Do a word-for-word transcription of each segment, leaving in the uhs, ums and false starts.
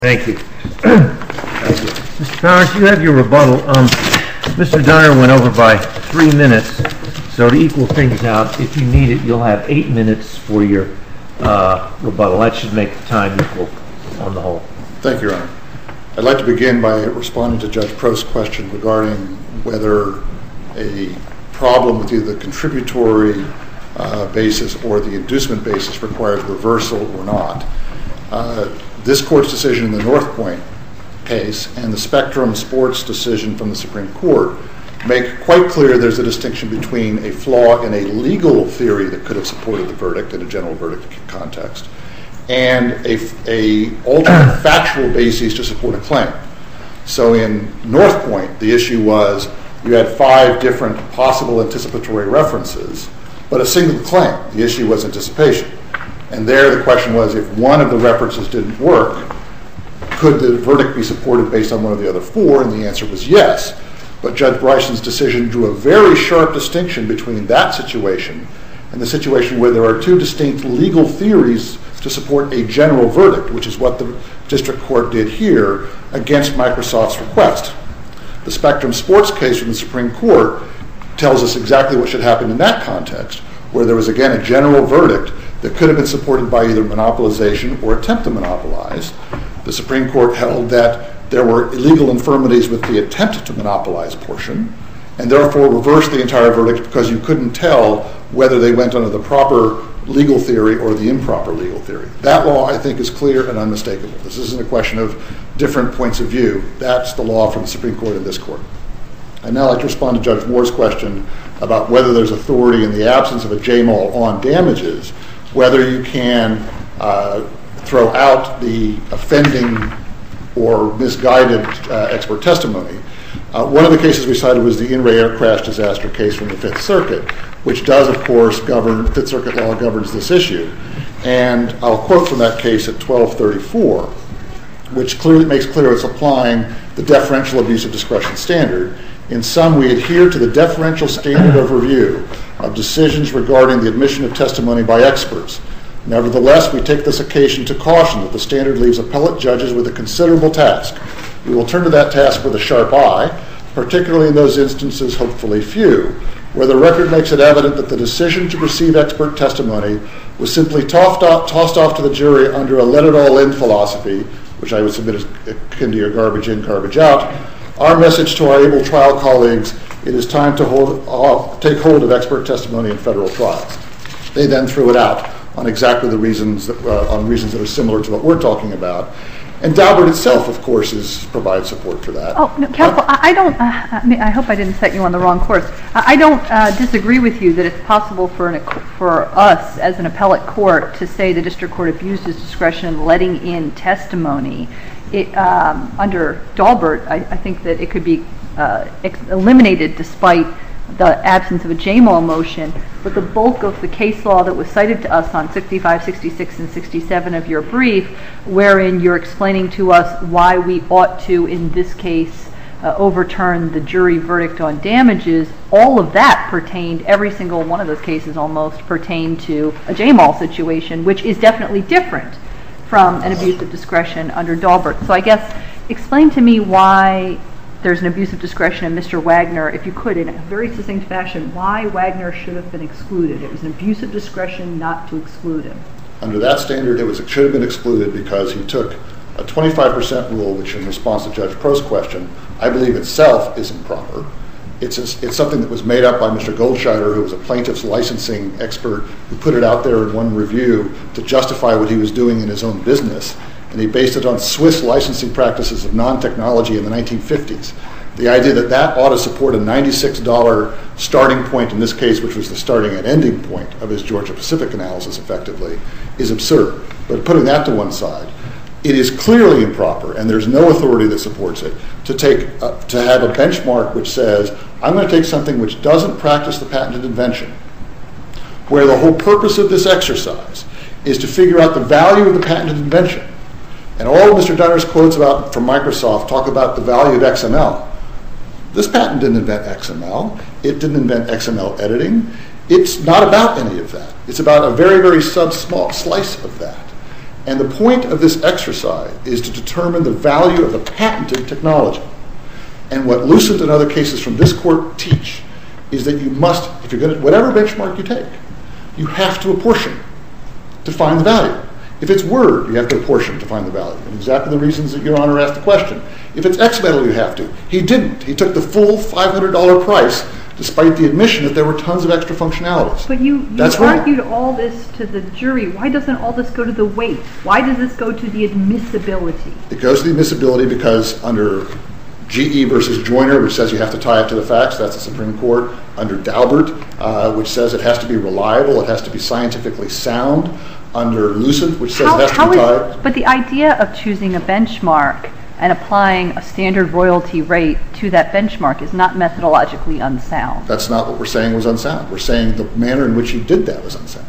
Thank you. Thank you. Mister Powers, you have your rebuttal. Um, Mister Donner went over by three minutes, so to equal things out, if you need it, you'll have eight minutes for your uh, rebuttal. That should make the time equal on the whole. Thank you, Your Honor. I'd like to begin by responding to Judge Prost's question regarding whether a problem with either the contributory uh, basis or the inducement basis requires reversal or not. Uh, this Court's decision in the North Point case and the Spectrum Sports decision from the Supreme Court make quite clear there's a distinction between a flaw in a legal theory that could have supported the verdict in a general verdict context and a, a alternate factual basis to support a claim. So in North Point, the issue was you had five different possible anticipatory references, but a single claim. The issue was anticipation. And there the question was, if one of the references didn't work, could the verdict be supported based on one of the other four? And the answer was yes. But Judge Bryson's decision drew a very sharp distinction between that situation and the situation where there are two distinct legal theories to support a general verdict, which is what the district court did here against Microsoft's request. The Spectrum Sports case from the Supreme Court tells us exactly what should happen in that context, where there was, again, a general verdict that could have been supported by either monopolization or attempt to monopolize. The Supreme Court held that there were illegal infirmities with the attempt to monopolize portion, and therefore reversed the entire verdict because you couldn't tell whether they went under the proper legal theory or the improper legal theory. That law, I think, is clear and unmistakable. This isn't a question of different points of view. That's the law from the Supreme Court and this Court. I'd now like to respond to Judge Moore's question about whether there's authority in the absence of a J M A L on damages, whether you can uh, throw out the offending or misguided uh, expert testimony. Uh, one of the cases we cited was the In re Air Crash disaster case from the Fifth Circuit, which does, of course, govern, Fifth Circuit law governs this issue. And I'll quote from that case at twelve thirty-four, which clearly makes clear it's applying the deferential abuse of discretion standard. In sum, we adhere to the deferential standard of review of decisions regarding the admission of testimony by experts. Nevertheless, we take this occasion to caution that the standard leaves appellate judges with a considerable task. We will turn to that task with a sharp eye, particularly in those instances, hopefully few, where the record makes it evident that the decision to receive expert testimony was simply tossed off, tossed off to the jury under a let-it-all-in philosophy, which I would submit as akin to your garbage in, garbage out. Our message to our able trial colleagues, it is time to hold, uh, take hold of expert testimony in federal trials. They then threw it out on exactly the reasons that, uh, on reasons that are similar to what we're talking about. And Daubert itself, of course, is provides support for that. Oh, no, counsel, uh, I don't. Uh, I, mean, I hope I didn't set you on the wrong course. I don't uh, disagree with you that it's possible for an, for us as an appellate court to say the district court abused its discretion in letting in testimony. It, um, under Daubert, I, I think that it could be uh, ex- eliminated despite the absence of a J M A L motion, but the bulk of the case law that was cited to us on sixty-five, sixty-six, and sixty-seven of your brief, wherein you're explaining to us why we ought to, in this case, uh, overturn the jury verdict on damages, all of that pertained, every single one of those cases almost pertained to a J M A L situation, which is definitely different from an abuse of discretion under Daubert. So I guess explain to me why there's an abuse of discretion in Mister Wagner, if you could, in a very succinct fashion, why Wagner should have been excluded. It was an abuse of discretion not to exclude him. Under that standard, it was it should have been excluded because he took a twenty-five percent rule, which in response to Judge Prost's question, I believe itself is improper. It's, a, it's something that was made up by Mister Goldscheider, who was a plaintiff's licensing expert, who put it out there in one review to justify what he was doing in his own business. And he based it on Swiss licensing practices of non-technology in the nineteen fifties. The idea that that ought to support a ninety-six dollars starting point in this case, which was the starting and ending point of his Georgia Pacific analysis effectively, is absurd. But putting that to one side, it is clearly improper, and there's no authority that supports it, to take uh, to have a benchmark which says, I'm going to take something which doesn't practice the patented invention, where the whole purpose of this exercise is to figure out the value of the patented invention. And all of Mister Donner's quotes about from Microsoft talk about the value of X M L. This patent didn't invent X M L. It didn't invent X M L editing. It's not about any of that. It's about a very, very sub-small slice of that. And the point of this exercise is to determine the value of the patented technology. And what Lucent and other cases from this court teach is that you must, if you're going to, whatever benchmark you take, you have to apportion to find the value. If it's Word, you have to apportion to find the value. And exactly the reasons that Your Honor asked the question. If it's X metal, you have to. He didn't. He took the full five hundred dollars price despite the admission that there were tons of extra functionalities. But you, you That's argued wrong. all this to the jury. Why doesn't all this go to the weight? Why does this go to the admissibility? It goes to the admissibility because under G E versus Joyner, which says you have to tie it to the facts, that's the Supreme Court. Under Daubert, uh, which says it has to be reliable, it has to be scientifically sound. Under Lucent, which says How, it has to how be is, tied. but the idea of choosing a benchmark and applying a standard royalty rate to that benchmark is not methodologically unsound. That's not what we're saying was unsound. We're saying the manner in which he did that was unsound.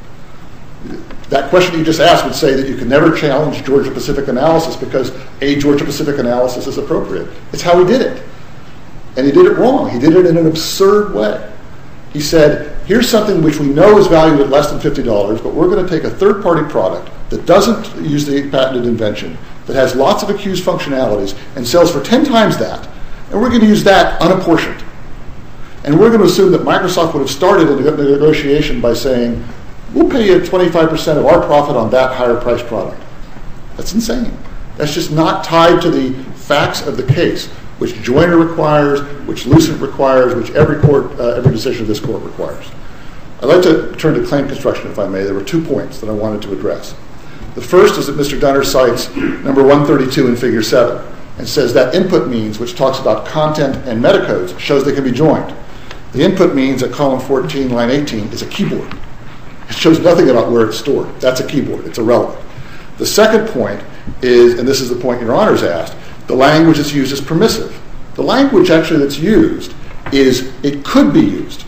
That question you just asked would say that you can never challenge Georgia-Pacific analysis because a Georgia-Pacific analysis is appropriate. It's how he did it. And he did it wrong. He did it in an absurd way. He said, here's something which we know is valued at less than fifty dollars, but we're going to take a third-party product that doesn't use the patented invention, that has lots of accused functionalities, and sells for ten times that, and we're going to use that unapportioned. And we're going to assume that Microsoft would have started a negotiation by saying, we'll pay you twenty-five percent of our profit on that higher-priced product. That's insane. That's just not tied to the facts of the case, which Joyner requires, which Lucent requires, which every court, uh, every decision of this court requires. I'd like to turn to claim construction, if I may. There were two points that I wanted to address. The first is that Mister Dunner cites number one thirty-two in Figure seven and says that input means, which talks about content and metacodes, shows they can be joined. The input means at column fourteen, line eighteen, is a keyboard. It shows nothing about where it's stored. That's a keyboard. It's irrelevant. The second point is, and this is the point Your Honor's asked, the language that's used is permissive. The language actually that's used is it could be used.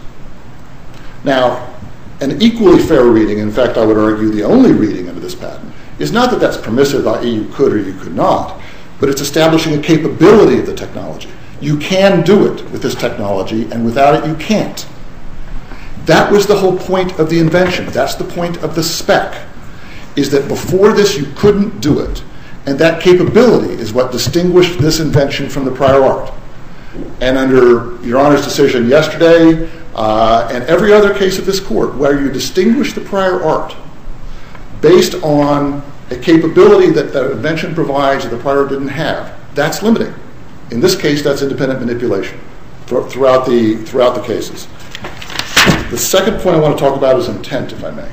Now, an equally fair reading, in fact I would argue the only reading under this patent, is not that that's permissive, that is you could or you could not, but it's establishing a capability of the technology. You can do it with this technology, and without it you can't. That was the whole point of the invention. That's the point of the spec, is that before this you couldn't do it. And that capability is what distinguished this invention from the prior art. And under Your Honor's decision yesterday, uh, and every other case of this court, where you distinguish the prior art based on a capability that the invention provides that the prior art didn't have, that's limiting. In this case, that's independent manipulation throughout the, throughout the cases. The second point I want to talk about is intent, if I may.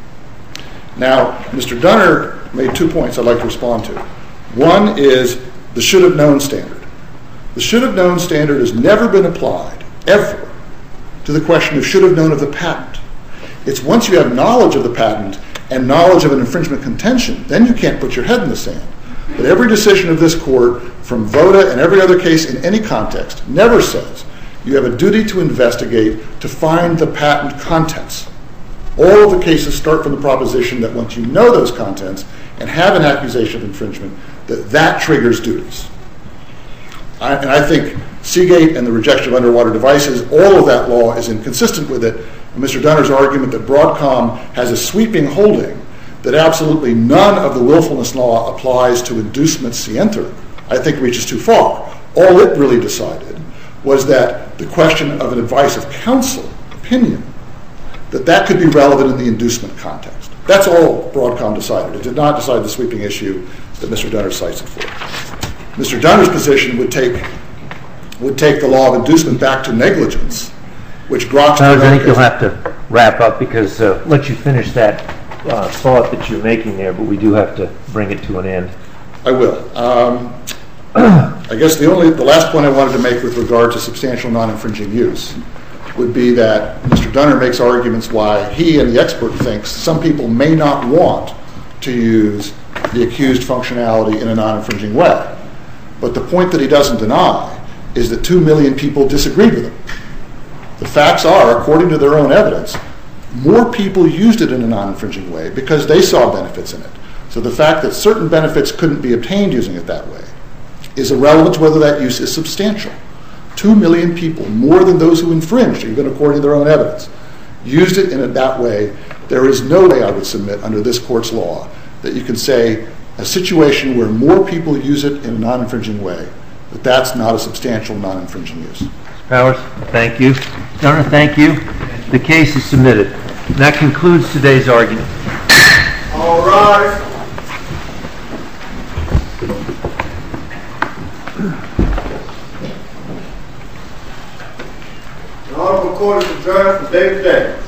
Now, Mister Dunner made two points I'd like to respond to. One is the should-have-known standard. The should-have-known standard has never been applied, ever, to the question of should-have-known of the patent. It's once you have knowledge of the patent and knowledge of an infringement contention, then you can't put your head in the sand. But every decision of this court, from VOTA and every other case in any context, never says you have a duty to investigate to find the patent contents. All of the cases start from the proposition that once you know those contents and have an accusation of infringement, that that triggers duties. I, and I think Seagate and the rejection of underwater devices, all of that law is inconsistent with it. And Mister Dunner's argument that Broadcom has a sweeping holding that absolutely none of the willfulness law applies to inducement scienter, I think reaches too far. All it really decided was that the question of an advice of counsel, opinion, that that could be relevant in the inducement context. That's all Broadcom decided. It did not decide the sweeping issue that Mister Dunner cites it for. Mister Dunner's position would take would take the law of inducement back to negligence, which Grox... I think you'll have to wrap up because uh, let you finish that uh, thought that you're making there, but we do have to bring it to an end. I will. Um, I guess the only the last point I wanted to make with regard to substantial non-infringing use would be that Mister Dunner makes arguments why he and the expert thinks some people may not want to use the accused functionality in a non-infringing way. But the point that he doesn't deny is that two million people disagreed with him. The facts are, according to their own evidence, more people used it in a non-infringing way because they saw benefits in it. So the fact that certain benefits couldn't be obtained using it that way is irrelevant to whether that use is substantial. Two million people, more than those who infringed, even according to their own evidence, used it in it that way. There is no way I would submit under this court's law that you can say a situation where more people use it in a non-infringing way, that that's not a substantial non-infringing use. Mister Powers, thank you. Donor, thank you. The case is submitted. And that concludes today's argument. All rise. The Honorable Court is adjourned from day to day.